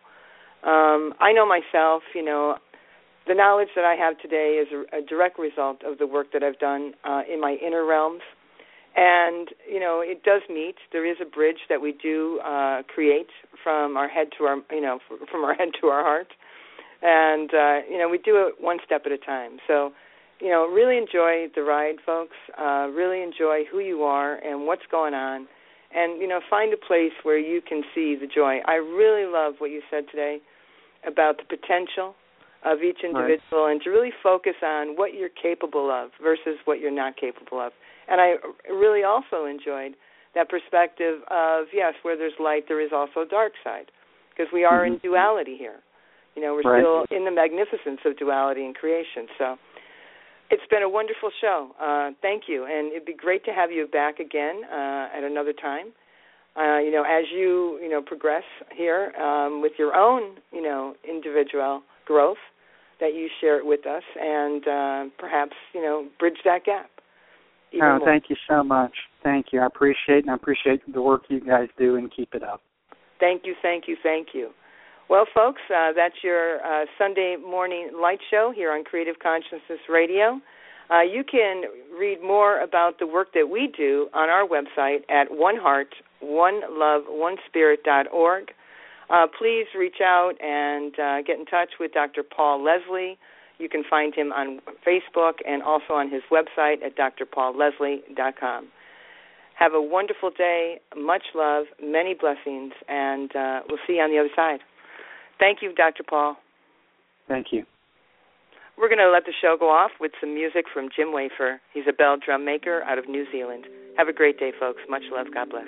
S2: I know myself, the knowledge that I have today is a direct result of the work that I've done in my inner realms. And, it does meet. There is a bridge that we do create from our head to our, from our head to our heart. And, we do it one step at a time. So, really enjoy the ride, folks. Really enjoy who you are and what's going on. And, find a place where you can see the joy. I really love what you said today about the potential of each individual, right, and to really focus on what you're capable of versus what you're not capable of. And I really also enjoyed that perspective of, yes, where there's light, there is also a dark side, because we are in duality here. We're
S4: right,
S2: still in the magnificence of duality and creation. So it's been a wonderful show. Thank you. And it'd be great to have you back again at another time. As you, progress here with your own, individual growth, that you share it with us and perhaps, bridge that gap.
S4: Oh, thank you so much. Thank you. I appreciate the work you guys do, and keep it up.
S2: Thank you, thank you, thank you. Well, folks, that's your Sunday morning light show here on Creative Consciousness Radio. You can read more about the work that we do on our website at oneheart.oneloveonespirit.org. Please reach out and get in touch with Dr. Paul Leslie. You can find him on Facebook and also on his website at drpaulleslie.com. Have a wonderful day, much love, many blessings, and we'll see you on the other side. Thank you, Dr. Paul.
S4: Thank you.
S2: We're going to let the show go off with some music from Jim Wafer. He's a bell drum maker out of New Zealand. Have a great day, folks. Much love. God bless.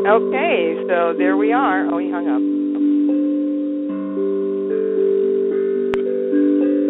S2: Okay, so there we are. Oh, he hung up.